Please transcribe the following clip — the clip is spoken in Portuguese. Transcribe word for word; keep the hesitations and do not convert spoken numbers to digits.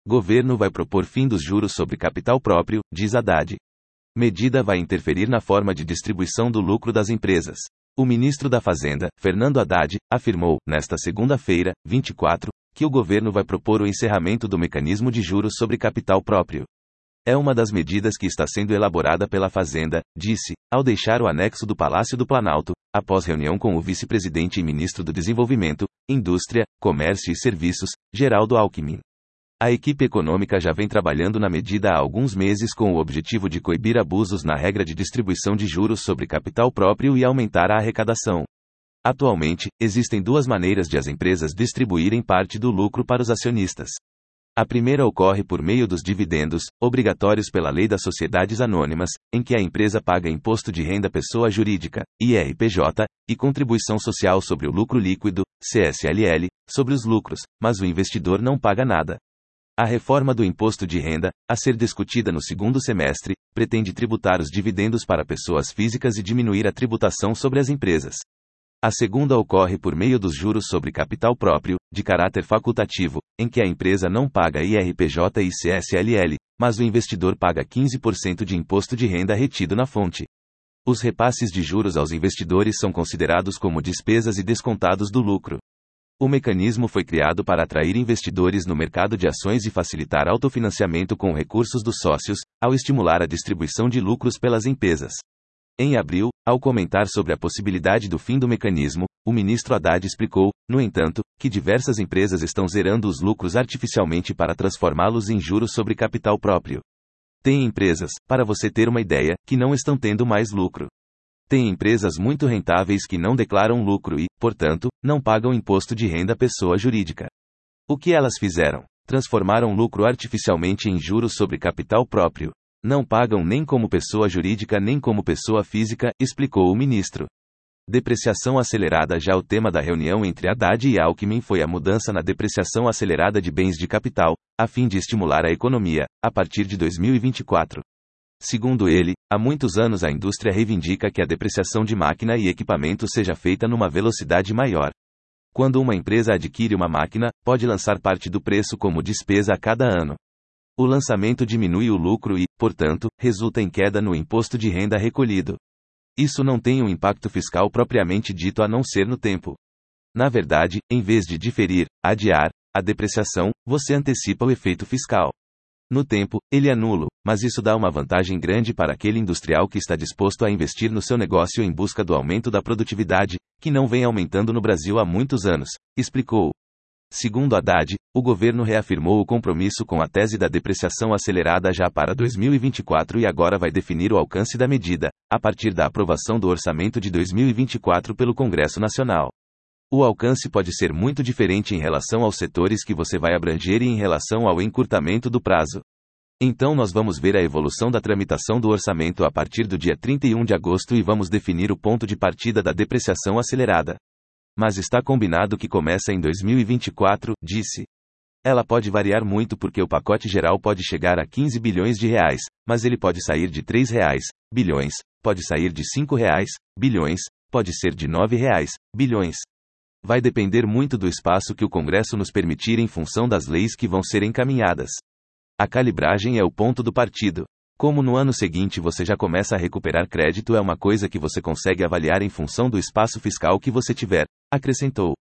Governo vai propor fim dos juros sobre capital próprio, diz Haddad. Medida vai interferir na forma de distribuição do lucro das empresas. O ministro da Fazenda, Fernando Haddad, afirmou, nesta segunda-feira, vinte e quatro, que o governo vai propor o encerramento do mecanismo de juros sobre capital próprio. É uma das medidas que está sendo elaborada pela Fazenda, disse, ao deixar o anexo do Palácio do Planalto, após reunião com o vice-presidente e ministro do Desenvolvimento, Indústria, Comércio e Serviços, Geraldo Alckmin. A equipe econômica já vem trabalhando na medida há alguns meses com o objetivo de coibir abusos na regra de distribuição de juros sobre capital próprio e aumentar a arrecadação. Atualmente, existem duas maneiras de as empresas distribuírem parte do lucro para os acionistas. A primeira ocorre por meio dos dividendos, obrigatórios pela Lei das Sociedades Anônimas, em que a empresa paga imposto de renda pessoa jurídica, I R P J, e contribuição social sobre o lucro líquido, C S L L, sobre os lucros, mas o investidor não paga nada. A reforma do imposto de renda, a ser discutida no segundo semestre, pretende tributar os dividendos para pessoas físicas e diminuir a tributação sobre as empresas. A segunda ocorre por meio dos juros sobre capital próprio, de caráter facultativo, em que a empresa não paga I R P J e C S L L, mas o investidor paga quinze por cento de imposto de renda retido na fonte. Os repasses de juros aos investidores são considerados como despesas e descontados do lucro. O mecanismo foi criado para atrair investidores no mercado de ações e facilitar autofinanciamento com recursos dos sócios, ao estimular a distribuição de lucros pelas empresas. Em abril, ao comentar sobre a possibilidade do fim do mecanismo, o ministro Haddad explicou, no entanto, que diversas empresas estão zerando os lucros artificialmente para transformá-los em juros sobre capital próprio. Tem empresas, para você ter uma ideia, que não estão tendo mais lucro. Tem empresas muito rentáveis que não declaram lucro e, portanto, não pagam imposto de renda pessoa jurídica. O que elas fizeram? Transformaram lucro artificialmente em juros sobre capital próprio. Não pagam nem como pessoa jurídica nem como pessoa física, explicou o ministro. Depreciação acelerada. Já o tema da reunião entre Haddad e Alckmin foi a mudança na depreciação acelerada de bens de capital, a fim de estimular a economia, a partir de dois mil e vinte e quatro. Segundo ele, há muitos anos a indústria reivindica que a depreciação de máquina e equipamento seja feita numa velocidade maior. Quando uma empresa adquire uma máquina, pode lançar parte do preço como despesa a cada ano. O lançamento diminui o lucro e, portanto, resulta em queda no imposto de renda recolhido. Isso não tem um impacto fiscal propriamente dito a não ser no tempo. Na verdade, em vez de diferir, adiar, a depreciação, você antecipa o efeito fiscal. No tempo, ele é nulo, mas isso dá uma vantagem grande para aquele industrial que está disposto a investir no seu negócio em busca do aumento da produtividade, que não vem aumentando no Brasil há muitos anos, explicou. Segundo Haddad, o governo reafirmou o compromisso com a tese da depreciação acelerada já para dois mil e vinte e quatro e agora vai definir o alcance da medida, a partir da aprovação do orçamento de dois mil e vinte e quatro pelo Congresso Nacional. O alcance pode ser muito diferente em relação aos setores que você vai abranger e em relação ao encurtamento do prazo. Então nós vamos ver a evolução da tramitação do orçamento a partir do dia trinta e um de agosto e vamos definir o ponto de partida da depreciação acelerada. Mas está combinado que começa em dois mil e vinte e quatro, disse. Ela pode variar muito porque o pacote geral pode chegar a quinze bilhões de reais, mas ele pode sair de três reais, bilhões, pode sair de cinco reais, bilhões, pode ser de nove reais, bilhões. Vai depender muito do espaço que o Congresso nos permitir em função das leis que vão ser encaminhadas. A calibragem é o ponto do partido. Como no ano seguinte você já começa a recuperar crédito é uma coisa que você consegue avaliar em função do espaço fiscal que você tiver, acrescentou.